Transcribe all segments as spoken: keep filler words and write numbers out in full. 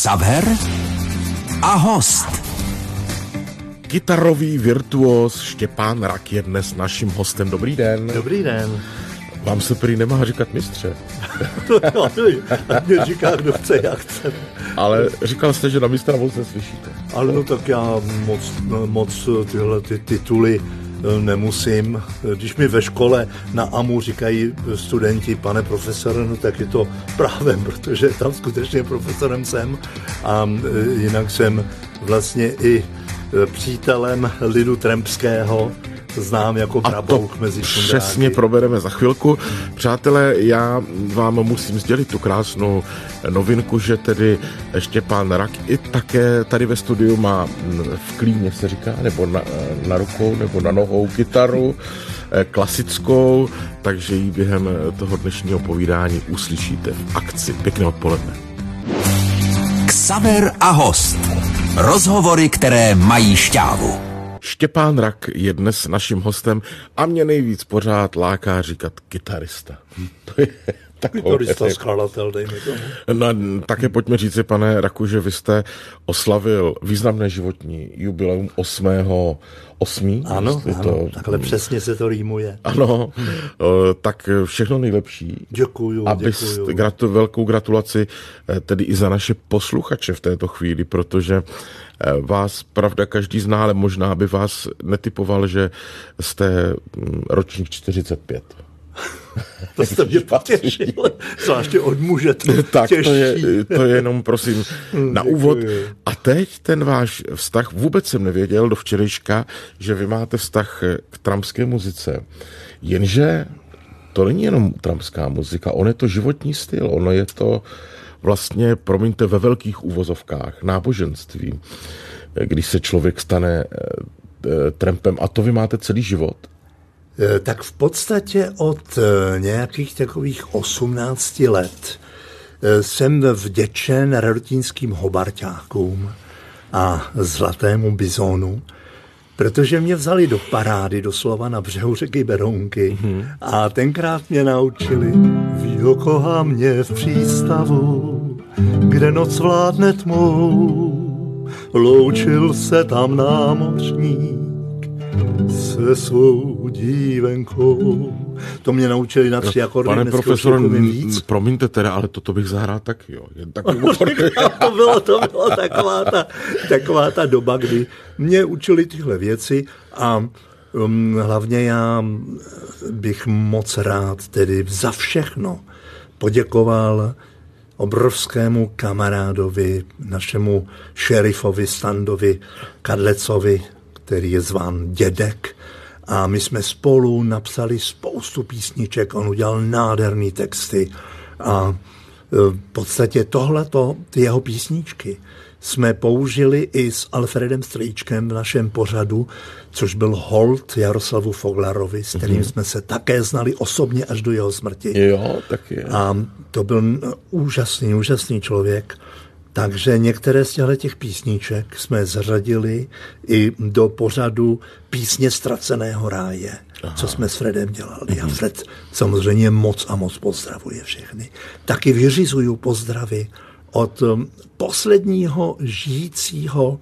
Xaver a host. Kytarový virtuóz Štěpán Rak je dnes naším hostem. Dobrý den. Dobrý den. Vám se prý nemá říkat mistře. No, mě říká, kdo chce, jak chce. Ale říkal jste, že na mistra moc neslyšíte. Ale no tak já moc, moc tyhle ty tituly nemusím. Když mi ve škole na A M U říkají studenti, pane profesore, no tak je to právem, protože tam skutečně profesorem jsem. A jinak jsem vlastně i přítelem lidu trampského, znám jako brabouk mezi šundráky. Přesně probereme za chvilku. Přátelé, já vám musím sdělit tu krásnou novinku, že tedy Štěpán Rak i také tady ve studiu má v klíně, se říká, nebo na, na rukou, nebo na nohou kytaru klasickou, takže ji během toho dnešního povídání uslyšíte v akci. Pěkné odpoledne. Xaver a host. Rozhovory, které mají šťávu. Štěpán Rak je dnes naším hostem a mě nejvíc pořád láká říkat kytarista. To je kytarista, skladatel, dejme tomu. No, také pojďme říci, pane Raku, že vy jste oslavil významné životní jubileum osmého osmý Ano, ano, to, takhle přesně se to rýmuje. Ano, tak všechno nejlepší. Děkuju, a děkuju. Gratu, velkou gratulaci tedy i za naše posluchače v této chvíli, protože vás, pravda, každý zná, ale možná by vás netypoval, že jste ročník čtyřicet pět. To jste mě potěšil, zvláště od muže to tak těžší. to je, to je jenom, prosím, na úvod. A teď ten váš vztah, vůbec jsem nevěděl do včerejška, že vy máte vztah k trampské muzice. Jenže to není jenom trampská muzika, on je to životní styl, ono je to vlastně, promiňte, ve velkých úvozovkách, náboženství, když se člověk stane trampem. A to vy máte celý život? Tak v podstatě od nějakých takových osmnácti let jsem vděčen radotínským hobarťákům a zlatému bizonu, protože mě vzali do parády, doslova na břehu řeky Berounky, mm-hmm. a tenkrát mě naučili Výokoha mě v přístavu, kde noc vládne tmou, loučil se tam námořník se svou dívenkou. To mě naučili na tři akordy. Pane profesor, promiňte teda, ale toto bych zahrál taky, jo. Jen tak to bylo, to bylo taková ta, taková ta doba, kdy mě učili tyhle věci a um, hlavně já bych moc rád tedy za všechno poděkoval obrovskému kamarádovi, našemu šerifovi Standovi Kadlecovi, který je zván Dědek. A my jsme spolu napsali spoustu písniček, on udělal nádherný texty a v podstatě tohleto, ty jeho písničky, jsme použili i s Alfredem Strýčkem v našem pořadu, což byl hold Jaroslavu Foglarovi, s kterým mm-hmm. jsme se také znali osobně až do jeho smrti. Jo, tak je. A to byl úžasný, úžasný člověk. Takže některé z těch písniček jsme zařadili i do pořadu Písně ztraceného ráje, aha. co jsme s Fredem dělali. Mm-hmm. A Fred samozřejmě moc a moc pozdravuje všechny. Taky vyřizuju pozdravy od posledního žijícího,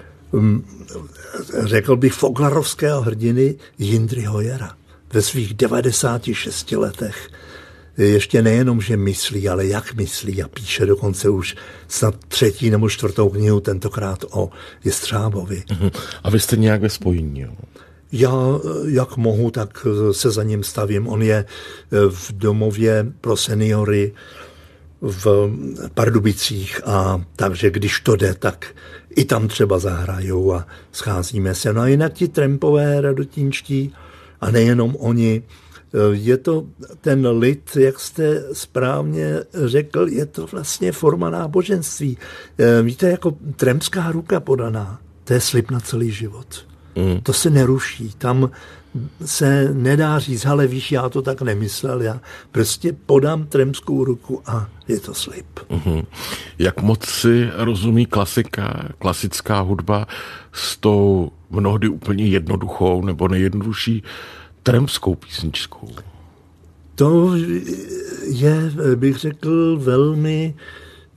řekl bych, foglarovského hrdiny Jindry Hojera. Ve svých devadesáti šesti letech ještě nejenom, že myslí, ale jak myslí a píše dokonce už snad třetí nebo čtvrtou knihu, tentokrát o Jestřábovi. A vy jste nějak ve spojení, jo? Já, jak mohu, tak se za ním stavím. On je v domově pro seniory v Pardubicích a takže když to jde, tak i tam třeba zahrajou a scházíme se. No a jinak ti trampové radotínští a nejenom oni, je to ten lid, jak jste správně řekl, je to vlastně forma náboženství. Víte, jako trampská ruka podaná, to je slib na celý život. Mm. To se neruší, tam se nedá říct, ale víš, já to tak nemyslel, já prostě podám trampskou ruku a je to slib. Mm-hmm. Jak moc si rozumí klasika, klasická hudba s tou mnohdy úplně jednoduchou nebo nejjednodušší trampskou písničkou? To je, bych řekl, velmi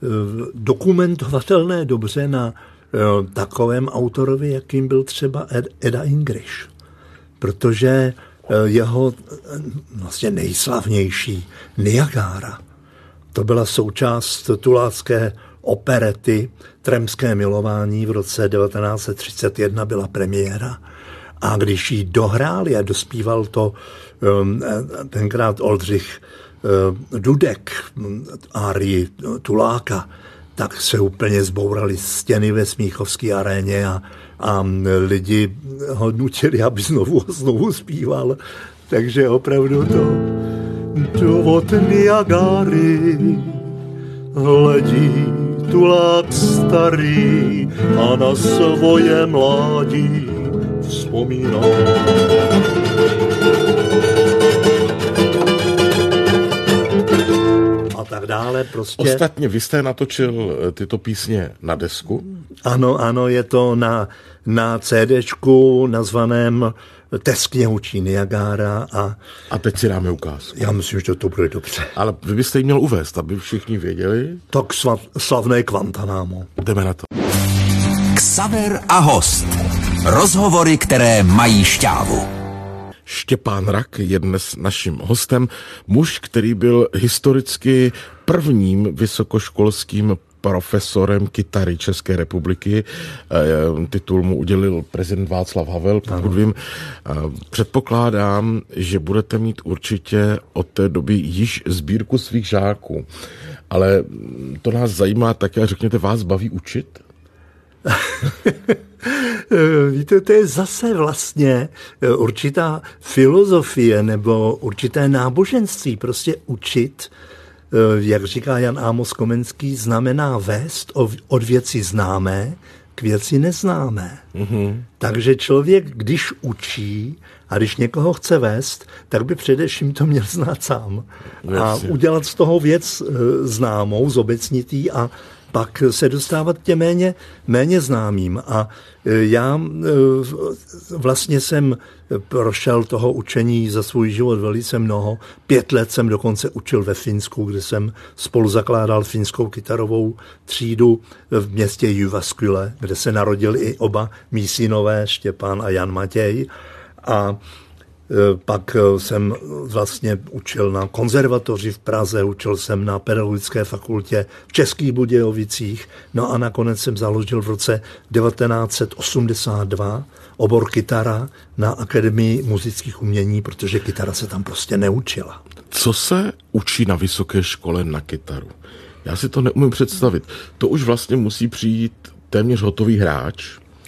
dokumentovatelné dobře na takovém autorovi, jakým byl třeba Ed, Eda English. Protože jeho vlastně nejslavnější Niagara, to byla součást tulácké operety Trampské milování, v roce devatenáct set třicet jedna byla premiéra. A když ji dohráli a dospíval to tenkrát Oldřich Dudek, árii Tuláka, tak se úplně zbourali stěny ve Smíchovské aréně a, a lidi ho nutili, aby znovu znovu zpíval. Takže opravdu to, to od Niagary hledí Tulák starý a na svoje mládí vzpomíná. A tak dále prostě. Ostatně vy jste natočil tyto písně na desku? Ano, ano, je to na, na CDčku nazvaném Teskně hučí Niagara. A, a teď si dáme ukázku. Já myslím, že to bude dobře. Ale vy byste ji měl uvést, aby všichni věděli. Tak slav, slavné Guantanamo. Jdeme na to. Xaver a host. Rozhovory, které mají šťávu. Štěpán Rak je dnes naším hostem. Muž, který byl historicky prvním vysokoškolským profesorem kytary České republiky. Titul mu udělil prezident Václav Havel, pokud ano. vím. Předpokládám, že budete mít určitě od té doby již sbírku svých žáků. Ale to nás zajímá také, řekněte, vás baví učit? Víte, to je zase vlastně určitá filozofie nebo určité náboženství. Prostě učit, jak říká Jan Amos Komenský, znamená vést od věci známé k věci neznámé. Mm-hmm. Takže člověk, když učí a když někoho chce vést, tak by především to měl znát sám. A udělat z toho věc známou, zobecnitý a pak se dostávat k těm méně, méně známým. A já vlastně jsem prošel toho učení za svůj život velice mnoho. Pět let jsem dokonce učil ve Finsku, kde jsem spolu zakládal finskou kytarovou třídu v městě Jyväskylä, kde se narodili i oba mí synové, Štěpán a Jan Matěj. A pak jsem vlastně učil na konzervatoři v Praze, učil jsem na pedagogické fakultě v Českých Budějovicích, no a nakonec jsem založil v roce devatenáct set osmdesát dva obor kytara na Akademii muzických umění, protože kytara se tam prostě neučila. Co se učí na vysoké škole na kytaru? Já si to neumím představit. To už vlastně musí přijít téměř hotový hráč,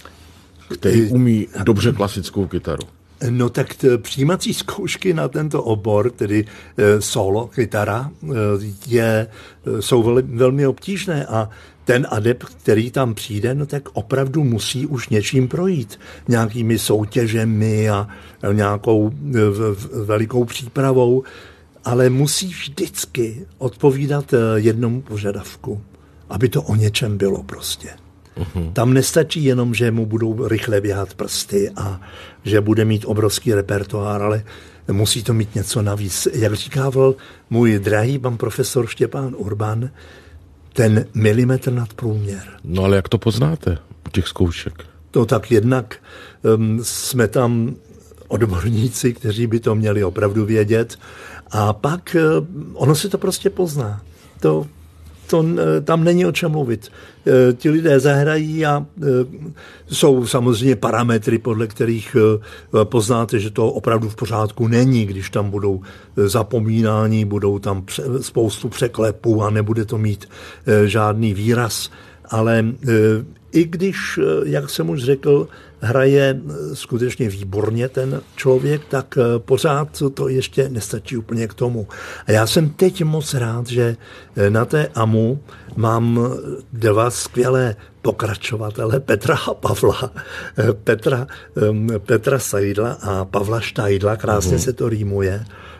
který umí dobře klasickou kytaru. No tak t- přijímací zkoušky na tento obor, tedy e, solo kytara, e, je, jsou vel, velmi obtížné a ten adept, který tam přijde, no tak opravdu musí už něčím projít. Nějakými soutěžemi a nějakou v, v, velikou přípravou, ale musí vždycky odpovídat jednomu požadavku, aby to o něčem bylo prostě. Uhum. Tam nestačí jenom, že mu budou rychle běhat prsty a že bude mít obrovský repertoár, ale musí to mít něco navíc. Jak říkával můj drahý pan profesor Štěpán Urban, ten milimetr nad průměr. No ale jak to poznáte u těch zkoušek? To tak jednak um, jsme tam odborníci, kteří by to měli opravdu vědět a pak uh, ono se to prostě pozná. To To, tam není o čem mluvit. E, ti lidé zahrají a e, jsou samozřejmě parametry, podle kterých e, poznáte, že to opravdu v pořádku není, když tam budou zapomínání, budou tam pře, spoustu překlepů a nebude to mít e, žádný výraz. Ale e, i když, jak jsem už řekl, hraje skutečně výborně ten člověk, tak pořád to ještě nestačí úplně k tomu. A já jsem teď moc rád, že na té AMU mám dva skvělé pokračovatele, Petra a Pavla. Petra, Petra Seidla a Pavla Štajdla, krásně se to rýmuje.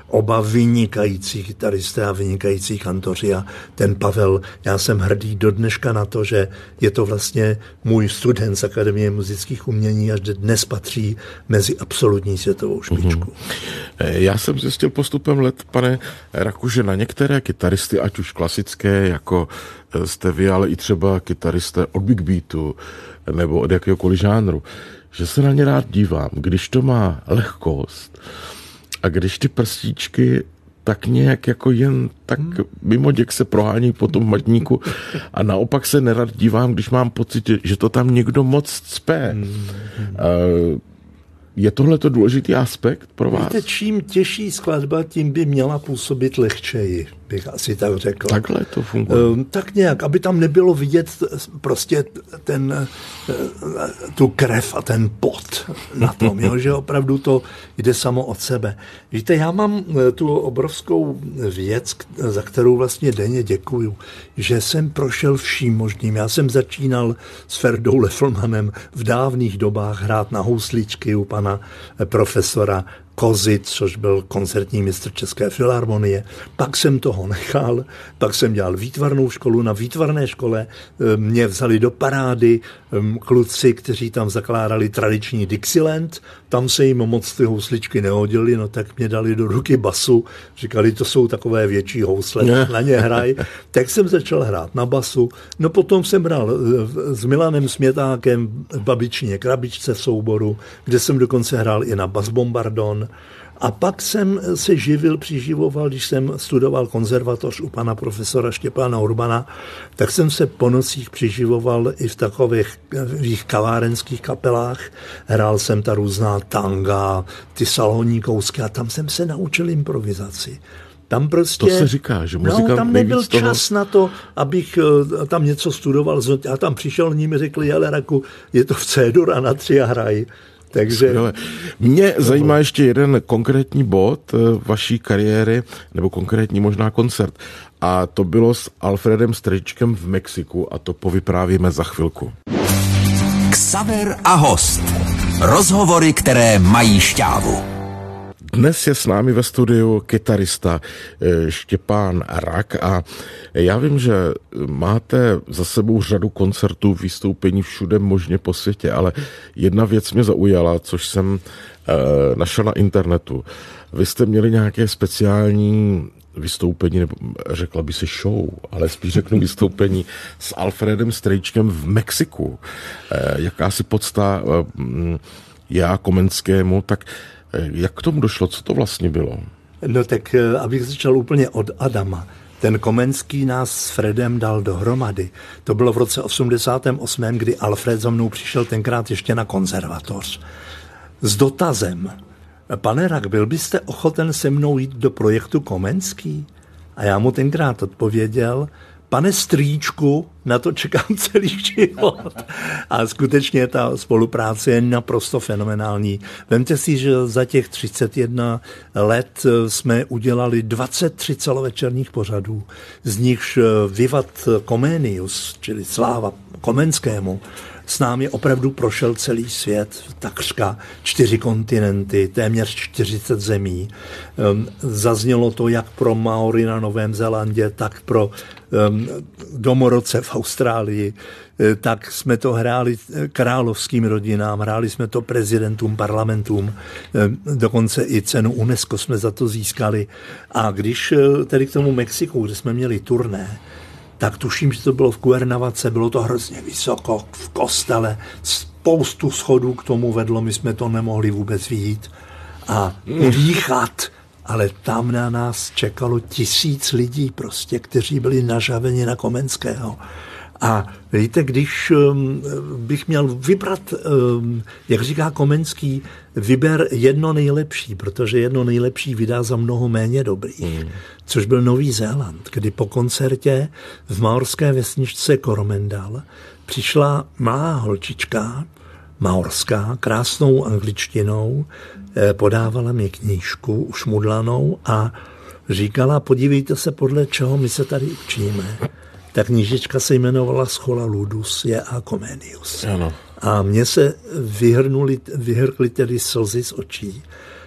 oba vynikající kytaristé a vynikající kantoři a ten Pavel, já jsem hrdý do dneška na to, že je to vlastně můj student z Akademie muzických umění a že dnes patří mezi absolutní světovou špičku. Mm-hmm. Já jsem zjistil postupem let, pane Raku, že na některé kytaristy, ať už klasické, jako jste vy, ale i třeba kytaristé od Big Beatu nebo od jakéhokoliv žánru, že se na ně rád dívám, když to má lehkost a když ty prstíčky tak nějak jako jen tak mimo děk se prohání po tom matníku a naopak se nerad dívám, když mám pocit, že to tam někdo moc cpe. Uh, Je tohleto důležitý aspekt pro vás? Víte, čím těžší skladba, tím by měla působit lehčeji, bych asi tak řekl. Takhle to funguje. Tak nějak, aby tam nebylo vidět prostě ten, tu krev a ten pot na tom, jo, že opravdu to jde samo od sebe. Víte, já mám tu obrovskou věc, za kterou vlastně denně děkuju, že jsem prošel vším možným. Já jsem začínal s Ferdou Leflmanem v dávných dobách hrát na housličky u pana profesora Kozy, což byl koncertní mistr České filharmonie. Pak jsem toho nechal, pak jsem dělal výtvarnou školu. Na výtvarné škole mě vzali do parády kluci, kteří tam zakládali tradiční Dixieland. Tam se jim moc ty housličky nehodily, no tak mě dali do ruky basu. Říkali, to jsou takové větší housle, ne. Na ně hraj. Tak jsem začal hrát na basu. No potom jsem hrál s Milanem Smětákem v Babičině krabičce v souboru, kde jsem dokonce hrál i na bas bombardon. A pak jsem se živil, přiživoval, když jsem studoval konzervatoř u pana profesora Štěpána Urbana, tak jsem se po nocích přiživoval i v takových kavárenských kapelách. Hrál jsem ta různá tanga, ty salonní kousky a tam jsem se naučil improvizaci. Tam prostě, to se říká, že muzikant no, tam nebyl toho... čas na to, abych tam něco studoval. Já tam přišel, oni mi řekli, ale Raku, je to v C-dur a na tři a hraj. Takže... Mě zajímá ještě jeden konkrétní bod vaší kariéry, nebo konkrétní možná koncert. A to bylo s Alfredem Strejčkem v Mexiku a to povyprávíme za chvilku. Xaver a host. Rozhovory, které mají šťávu. Dnes je s námi ve studiu kytarista Štěpán Rak a já vím, že máte za sebou řadu koncertů, vystoupení všude možně po světě, ale jedna věc mě zaujala, což jsem e, našel na internetu. Vy jste měli nějaké speciální vystoupení, nebo řekla by se show, ale spíš řeknu vystoupení s Alfredem Strejčkem v Mexiku. E, jakási podsta e, já Komenskému, tak jak k tomu došlo? Co to vlastně bylo? No tak, abych začal úplně od Adama. Ten Komenský nás s Fredem dal dohromady. To bylo v roce osmdesátém osmém, kdy Alfred za mnou přišel tenkrát ještě na konzervatoř. S dotazem. Pane Rak, byl byste ochoten se mnou jít do projektu Komenský? A já mu tenkrát odpověděl, pane Strýčku, na to čekám celý život. A skutečně ta spolupráce je naprosto fenomenální. Vemte si, že za těch třicet jedna let jsme udělali dvacet tři celovečerních pořadů, z nichž Vivat Comenius, čili sláva Komenskému, s námi opravdu prošel celý svět, takřka čtyři kontinenty, téměř čtyřicet zemí. Zaznělo to jak pro Maory na Novém Zélandě, tak pro domorodce v Austrálii, tak jsme to hráli královským rodinám, hráli jsme to prezidentům, parlamentům, dokonce i cenu UNESCO jsme za to získali. A když tedy k tomu Mexiku, kde jsme měli turné, tak tuším, že to bylo v Cuernavace, bylo to hrozně vysoko, v kostele, spoustu schodů k tomu vedlo, my jsme to nemohli vůbec vidět a dýchat, ale tam na nás čekalo tisíc lidí prostě, kteří byli nažaveni na Komenského. A víte, když um, bych měl vybrat, um, jak říká Komenský, vyber jedno nejlepší, protože jedno nejlepší vydá za mnoho méně dobrých, mm. což byl Nový Zéland, kdy po koncertě v maorské vesničce Coromandel přišla malá holčička, maorská, krásnou angličtinou, eh, podávala mi knížku ušmudlanou a říkala, podívejte se, podle čeho my se tady učíme. Ta knížička se jmenovala Schola Ludus J A Comenius. Ano. A mně se vyhrnuli, vyhrkly tedy slzy z očí.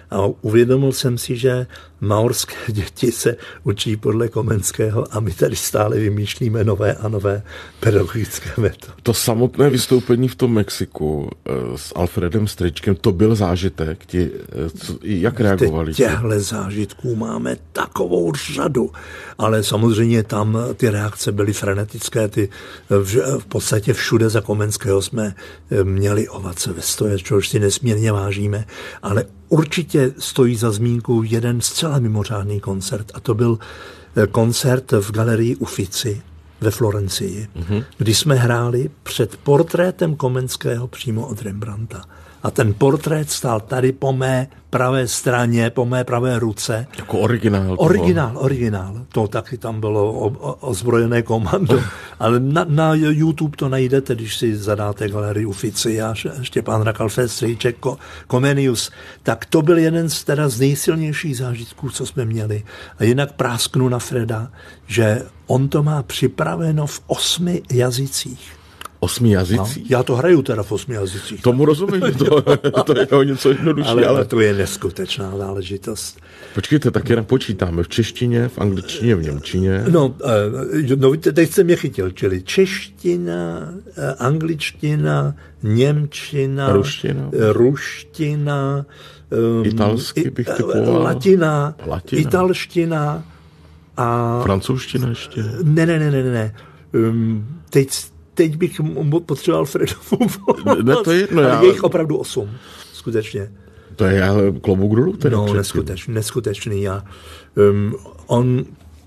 A uvědomil jsem si, že maorské děti se učí podle Komenského a my tady stále vymýšlíme nové a nové pedagogické metody. To samotné vystoupení v tom Mexiku s Alfredem Strejčkem, to byl zážitek. Ti, jak reagovali? Těchto zážitků máme takovou řadu, ale samozřejmě tam ty reakce byly frenetické. Ty v, v podstatě všude za Komenského jsme měli ovace ve stoje, čehož si nesmírně vážíme, ale určitě stojí za zmínku jeden zcela mimořádný koncert a to byl koncert v galerii Uffizi ve Florencii, mm-hmm. kdy jsme hráli před portrétem Komenského přímo od Rembrandta. A ten portrét stál tady po mé pravé straně, po mé pravé ruce. Jako originál. Toho. Originál, originál. To taky tam bylo o, o, ozbrojené komando. Ale na, na YouTube to najdete, když si zadáte galerii Uffizi a Štěpán Rak, Alfred Strejček, Comenius. Tak to byl jeden z, teda z nejsilnějších zážitků, co jsme měli. A jinak prásknu na Freda, že on to má připraveno v osmi jazycích. Osmi jazycích? No, já to hraju teda v osmi jazycích. Tomu rozumím, to, to je o něco jednodušší. Ale, ale to je neskutečná záležitost. Počkejte, tak jenom počítáme v češtině, v angličtině, v němčině. No, no teď jste mě chytil, čili čeština, angličtina, němčina, ruština, ruština italsky bych typoval. Latina, Latina, italština a... francouzština ještě. Ne, ne, ne, ne, ne. Teď Teď bych potřeboval Fredovu pomoc. Ne, to je jedno, ale já... je jich opravdu osm, skutečně. To je ale klobouk dolů. No, neskutečný, neskutečný. A, um, on,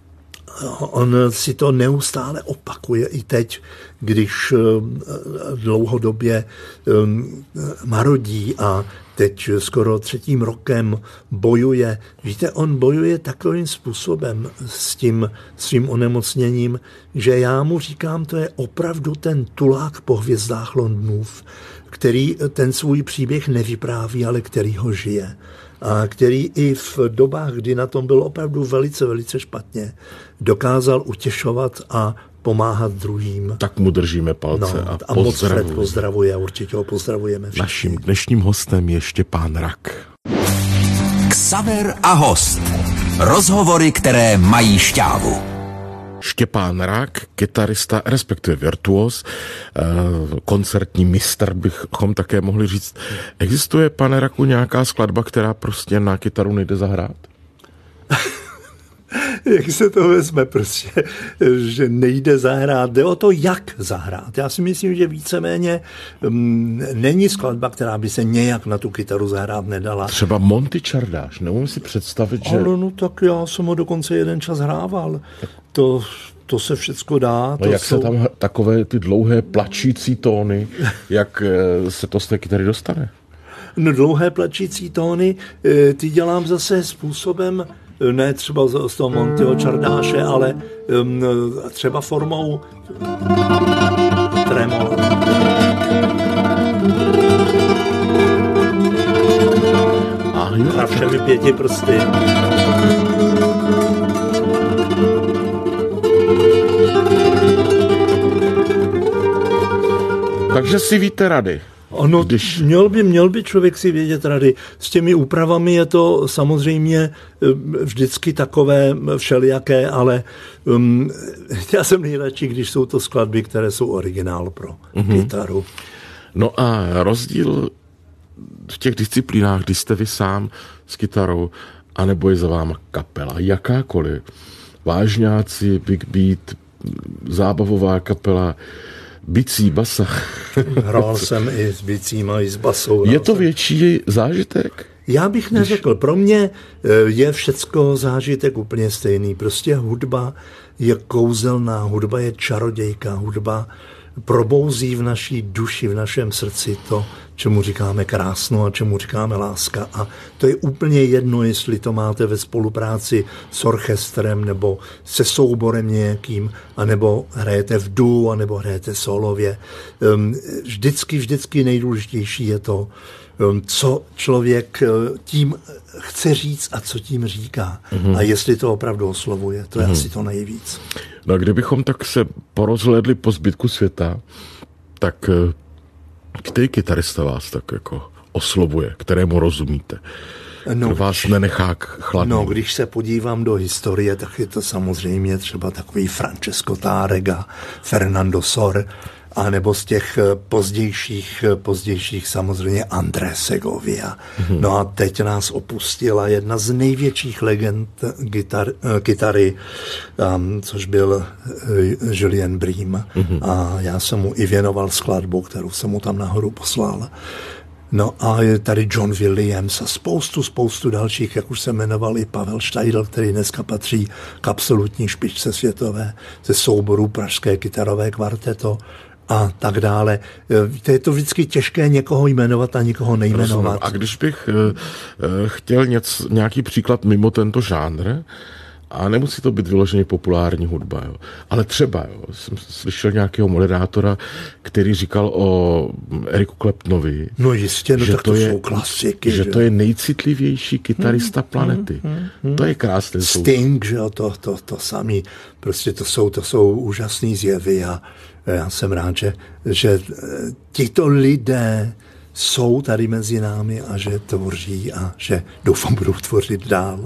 on si to neustále opakuje i teď, když um, dlouhodobě um, marodí a teď skoro třetím rokem bojuje. Víte, on bojuje takovým způsobem s tím svým onemocněním, že já mu říkám, to je opravdu ten tulák po hvězdách Londýnův, který ten svůj příběh nevypráví, ale který ho žije. A který i v dobách, kdy na tom byl opravdu velice, velice špatně, dokázal utěšovat a pomáhat druhým. Tak mu držíme palce no, a, a moc Fred pozdravuje, určitě ho pozdravujeme všichni. Naším dnešním hostem je Štěpán Rak. Xaver a host. Rozhovory, které mají šťávu. Štěpán Rak, kytarista, respektive virtuos, koncertní mistr bychom také mohli říct. Existuje, pane Raku, nějaká skladba, která prostě na kytaru nejde zahrát? Jak se to vezme prostě, že nejde zahrát, jde o to, jak zahrát. Já si myslím, že víceméně um, není skladba, která by se nějak na tu kytaru zahrát nedala. Třeba Monty Čardáš, neumím si představit, že... Ale no tak já jsem ho dokonce jeden čas hrával. To, to se všecko dá. No to jak jsou... se tam takové ty dlouhé plačící tóny, jak se to z té kytary dostane? No dlouhé plačící tóny, ty dělám zase způsobem, ne třeba z toho Montyho Čardáše, ale um, třeba formou tremola. A všemi pěti prsty. Takže si víte rady. Ono, když... měl, by, měl by člověk si vědět rady. S těmi úpravami je to samozřejmě vždycky takové všelijaké, ale um, já jsem nejradši, když jsou to skladby, které jsou originál pro mm-hmm. kytaru. No a rozdíl v těch disciplínách, kdy jste vy sám s kytarou, anebo je za váma kapela, jakákoliv, vážňáci, big beat, zábavová kapela, bicí, basa. Hrál jsem i s bicím a i s basou. Je to větší zážitek? Já bych neřekl. Pro mě je všecko zážitek úplně stejný. Prostě hudba je kouzelná, hudba je čarodějka, hudba probouzí v naší duši, v našem srdci to, čemu říkáme krásno a čemu říkáme láska. A to je úplně jedno, jestli to máte ve spolupráci s orchestrem nebo se souborem nějakým, anebo hrajete v duo, anebo hrajete solově. Vždycky, vždycky nejdůležitější je to, co člověk tím chce říct a co tím říká. Mm-hmm. A jestli to opravdu oslovuje, to je mm-hmm. asi to nejvíc. No a kdybychom tak se porozhlédli po zbytku světa, tak který kytarista vás tak jako oslovuje, kterému rozumíte? no, kdo vás nenechá chladný? No, když se podívám do historie, tak je to samozřejmě třeba takový Francesco Tárrega, Fernando Sor, a nebo z těch pozdějších, pozdějších samozřejmě André Segovia. Mm-hmm. No a teď nás opustila jedna z největších legend gitar, kytary, um, což byl uh, Julien Briem. Mm-hmm. A já jsem mu i věnoval skladbu, kterou jsem mu tam nahoru poslal. No a je tady John Williams a spoustu, spoustu dalších, jak už se jmenoval i Pavel Štajdl, který dneska patří k absolutní špičce světové ze souboru Pražské kytarové kvarteto a tak dále. To je to vždycky těžké někoho jmenovat a někoho nejmenovat. Rozumím. A když bych uh, chtěl něco, nějaký příklad mimo tento žánr, a nemusí to být vyloženě populární hudba, jo. Ale třeba, jo, jsem slyšel nějakého moderátora, který říkal o Eriku Claptonovi, no jistě, no že tak to, to jsou je, klasiky. Že, že to je nejcitlivější kytarista hmm, planety. Hmm, hmm, to je krásné. Sting, že jo, to, to, to samý. Prostě to jsou, to jsou úžasný zjevy a já jsem rád, že, že tito lidé jsou tady mezi námi a že tvoří a že doufám budou tvořit dál.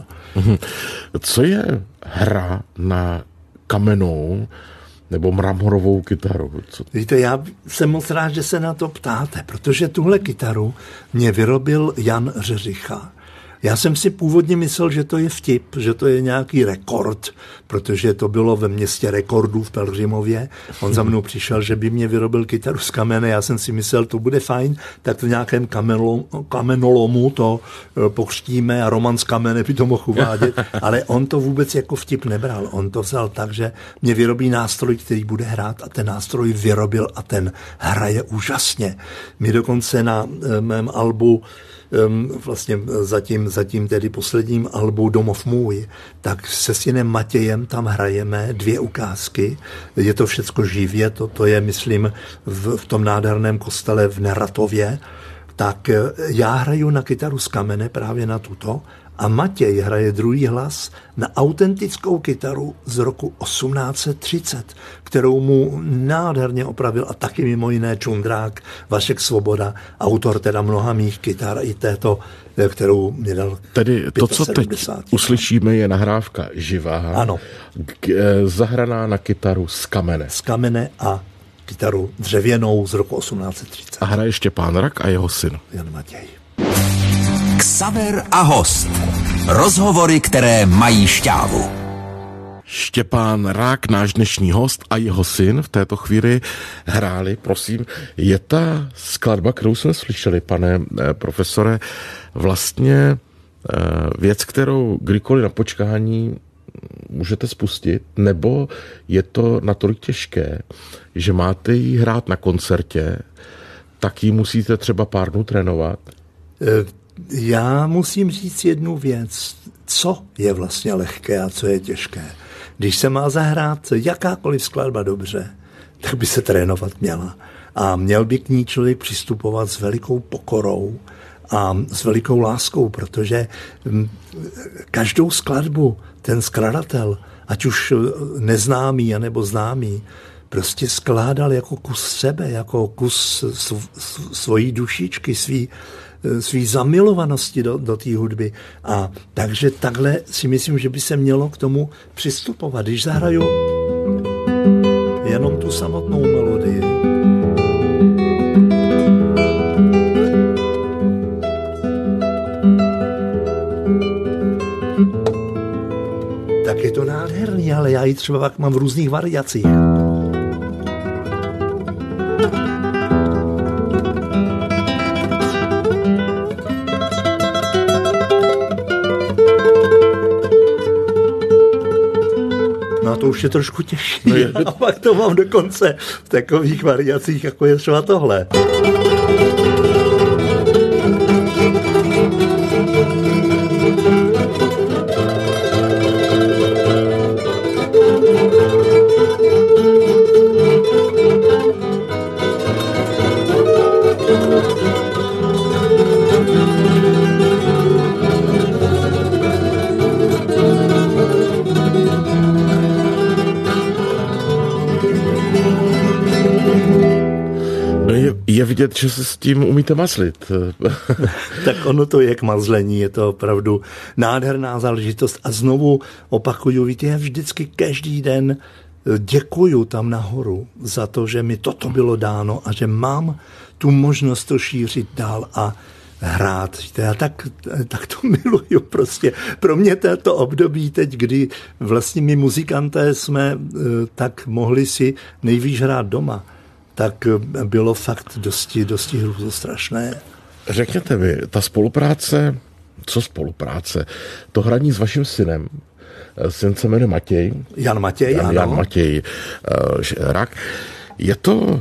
Co je hra na kamennou nebo mramorovou kytaru? Co... Víte, já jsem moc rád, že se na to ptáte, protože tuhle kytaru mě vyrobil Jan Řeřicha. Já jsem si původně myslel, že to je vtip, že to je nějaký rekord, protože to bylo ve městě rekordů v Pelhřimově. On za mnou přišel, že by mě vyrobil kytaru z kamene. Já jsem si myslel, to bude fajn, tak v nějakém kamenolomu to pokřtíme a Roman z kamene by to mohl uvádět. Ale on to vůbec jako vtip nebral. On to vzal tak, že mě vyrobí nástroj, který bude hrát a ten nástroj vyrobil a ten hraje úžasně. My dokonce na mém albu vlastně zatím, zatím tedy posledním albu Domov můj, tak se synem Matějem tam hrajeme dvě ukázky. Je to všecko živě, to, to je, myslím, v, v tom nádherném kostele v Neratově. Tak já hraju na kytaru z kamene právě na tuto a Matěj hraje druhý hlas na autentickou kytaru z roku osmnáct set třicet, kterou mu nádherně opravil a taky mimo jiné Čundrák, Vašek Svoboda, autor teda mnoha mých kytar i této, kterou mě dal. Tedy to, co teď uslyšíme, je nahrávka živá. Ano. Zahraná na kytaru z kamene. Z kamene a kytaru dřevěnou z roku osmnáct set třicet. A hraje Štěpán Rak a jeho syn Jan Matěj. Xaver a host. Rozhovory, které mají šťávu. Štěpán Rak, náš dnešní host, a jeho syn v této chvíli hráli. Prosím, je ta skladba, kterou jsme slyšeli, pane profesore, vlastně věc, kterou kdykoliv na počkání můžete spustit, nebo je to natolik těžké, že máte ji hrát na koncertě, tak ji musíte třeba pár dnů trénovat? Já musím říct jednu věc. Co je vlastně lehké a co je těžké? Když se má zahrát jakákoliv skladba dobře, tak by se trénovat měla. A měl by k ní člověk přistupovat s velikou pokorou a s velikou láskou, protože každou skladbu ten skladatel, ať už neznámý anebo známý, prostě skládal jako kus sebe, jako kus svojí dušičky, svý svý zamilovanosti do, do té hudby. A takže takhle si myslím, že by se mělo k tomu přistupovat. Když zahraju jenom tu samotnou melodii, tak je to nádherný, ale já ji třeba pak mám v různých variacích. To už je trošku těžší. No je... A pak to mám dokonce v takových variacích, jako je třeba tohle. No je, je vidět, že se s tím umíte mazlit. Tak ono to je k mazlení, je to opravdu nádherná záležitost. A znovu opakuju, víte, já vždycky každý den děkuju tam nahoru za to, že mi toto bylo dáno a že mám tu možnost to šířit dál a hrát. Já tak, tak to miluju prostě. Pro mě to období teď, kdy vlastně my muzikanté jsme tak mohli si nejvíc hrát doma, tak bylo fakt dosti, dosti hrůzostrašné. Řekněte mi, ta spolupráce, co spolupráce? To hraní s vaším synem, syn se jmenuje Matěj. Jan Matěj, Jan, ano. Jan Matěj uh, Rak. Je to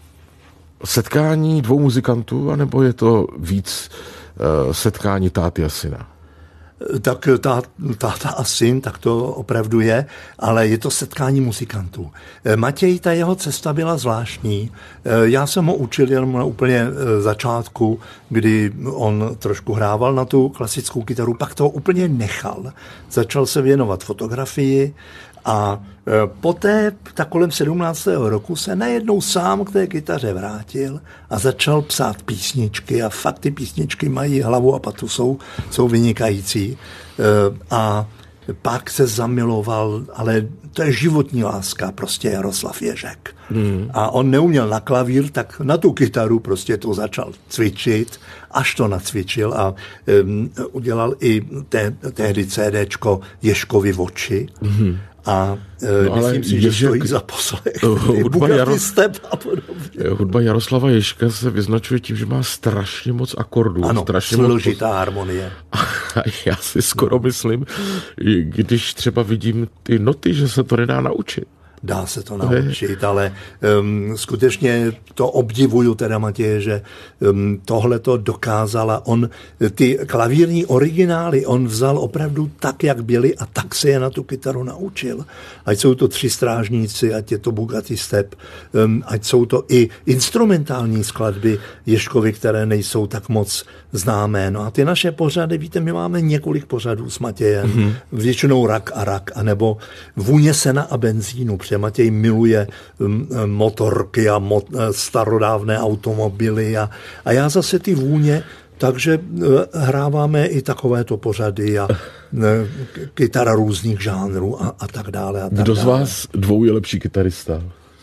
setkání dvou muzikantů, anebo je to víc uh, setkání táty a syna? Tak táta a syn, tak to opravdu je, ale je to setkání muzikantů. Matěj, ta jeho cesta byla zvláštní. Já jsem ho učil jen na úplně začátku, kdy on trošku hrával na tu klasickou kytaru, pak to úplně nechal. Začal se věnovat fotografii a poté, tak kolem sedmnáctého roku, se najednou sám k té kytaře vrátil a začal psát písničky a fakt ty písničky mají hlavu a patu, jsou, jsou vynikající. A pak se zamiloval, ale to je životní láska, prostě Jaroslav Ježek. Hmm. A on neuměl na klavír, tak na tu kytaru prostě to začal cvičit, až to nacvičil a um, udělal i te, tehdy CDčko Ježkovi oči. Hmm. A no, myslím si, že stojí za poslech. Hudba, Jaro... a podobně. Hudba Jaroslava Ježka se vyznačuje tím, že má strašně moc akordů. Ano, strašně složitá moc... harmonie. A já si skoro myslím, když třeba vidím ty noty, že se to nedá naučit. Dá se to naučit, ale um, skutečně to obdivuju teda Matěje, že um, tohle to dokázala. On ty klavírní originály on vzal opravdu tak, jak byly a tak se je na tu kytaru naučil. Ať jsou to Tři strážníci, ať je to Bugatti Step, um, ať jsou to i instrumentální skladby Ježkovi, které nejsou tak moc známé. No a ty naše pořady, víte, my máme několik pořadů s Matějem, mm-hmm. většinou Rak a Rak, anebo Vůně sena a benzínu. Matěj miluje motorky a mot, starodávné automobily a, a já zase ty vůně, takže hráváme i takovéto pořady a kytara různých žánrů a, a tak dále. A tak Kdo dále. z vás dvou je lepší kytarista?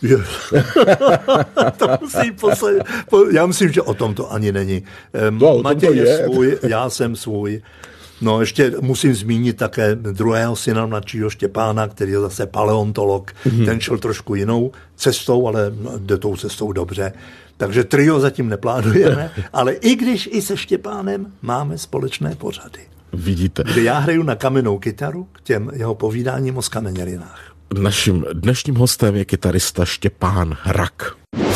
To musí posledně. Já myslím, že o tom to ani není. No, Matěj je, je svůj, já jsem svůj. No ještě musím zmínit také druhého syna mladšího Štěpána, který je zase paleontolog. Mm-hmm. Ten šel trošku jinou cestou, ale jde tou cestou dobře. Takže trio zatím neplánujeme, ale i když i se Štěpánem máme společné pořady. Vidíte. Kde já hraju na kamennou kytaru k těm jeho povídáním o skamenělinách. Naším dnešním hostem je kytarista Štěpán Rak.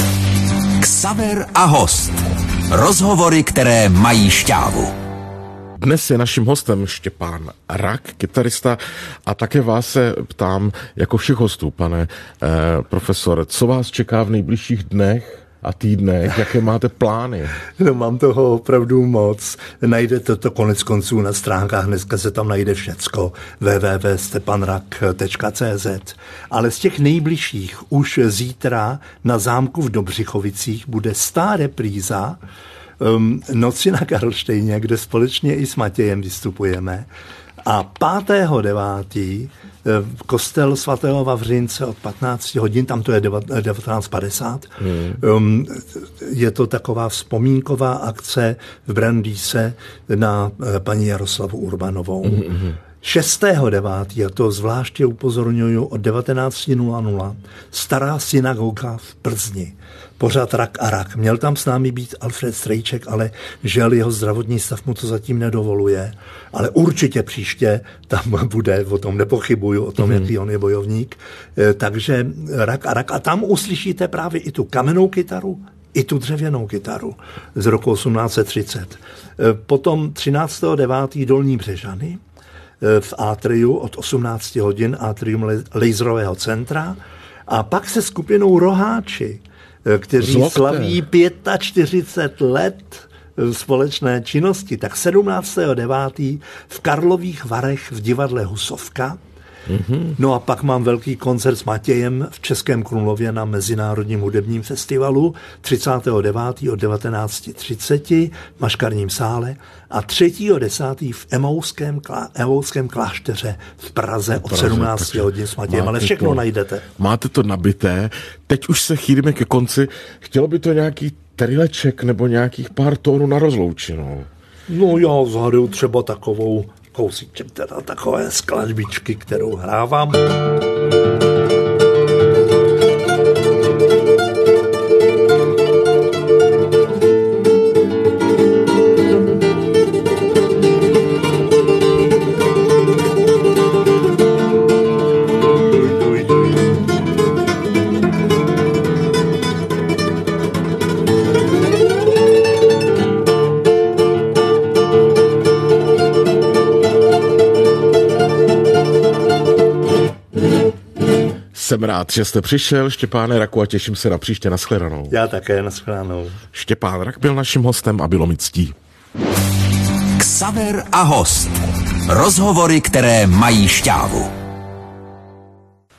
Xaver a host. Rozhovory, které mají šťávu. Dnes je naším hostem Štěpán Rak, kytarista, a také vás se ptám, jako všech hostů, pane eh, profesor, co vás čeká v nejbližších dnech a týdnech, jaké máte plány? No, mám toho opravdu moc. Najdete to konec konců na stránkách, dneska se tam najde všecko, w w w tečka stepanrak tečka c z. Ale z těch nejbližších už zítra na zámku v Dobřichovicích bude stá repríza Um, Noci na Karlštejně, kde společně i s Matějem vystupujeme. A pátého devátého kostel svatého Vavřince od patnácti hodin, tam to je devatenáct padesát. Hmm. Um, je to taková vzpomínková akce v Brandýse na paní Jaroslavu Urbanovou. Hmm. šestého devátého to zvláště upozorňuju od devatenáct nula nula, stará synagoga v Plzni. Pořád Rak a Rak. Měl tam s námi být Alfred Strejček, ale žel jeho zdravotní stav mu to zatím nedovoluje. Ale určitě příště tam bude, o tom nepochybuju, o tom, mm. jaký on je bojovník. E, takže Rak a Rak. A tam uslyšíte právě i tu kamennou kytaru, i tu dřevěnou kytaru z roku osmnáct set třicet. E, potom třináctého devátého Dolní Břežany e, v Atriu od osmnácti hodin, Atrium laserového centra. A pak se skupinou Roháči, kteří Zlobte. slaví čtyřicet pět let společné činnosti, tak sedmnáctého devátého v Karlových Varech v divadle Husovka Mm-hmm. No a pak mám velký koncert s Matějem v Českém Krumlově na Mezinárodním hudebním festivalu třicátého devátého od devatenáct třicet v Maškarním sále a třetího desátého v Emouském, klá, Emouském klášteře v Praze od sedmnáct hodin s Matějem, ale všechno to, najdete. Máte to nabité. Teď už se chýlíme ke konci. Chtělo by to nějaký trileček nebo nějakých pár tónů na rozloučenou? No já zahraju třeba takovou kousíček, teda takové skladbičky, kterou hrávám. Jsem rád, že jste přišel, Štěpáne Raku, a těším se na příště. Naschledanou. Já také, naschledanou. Štěpán Rak byl naším hostem a bylo mi ctí. Xaver a host. Rozhovory, které mají šťávu.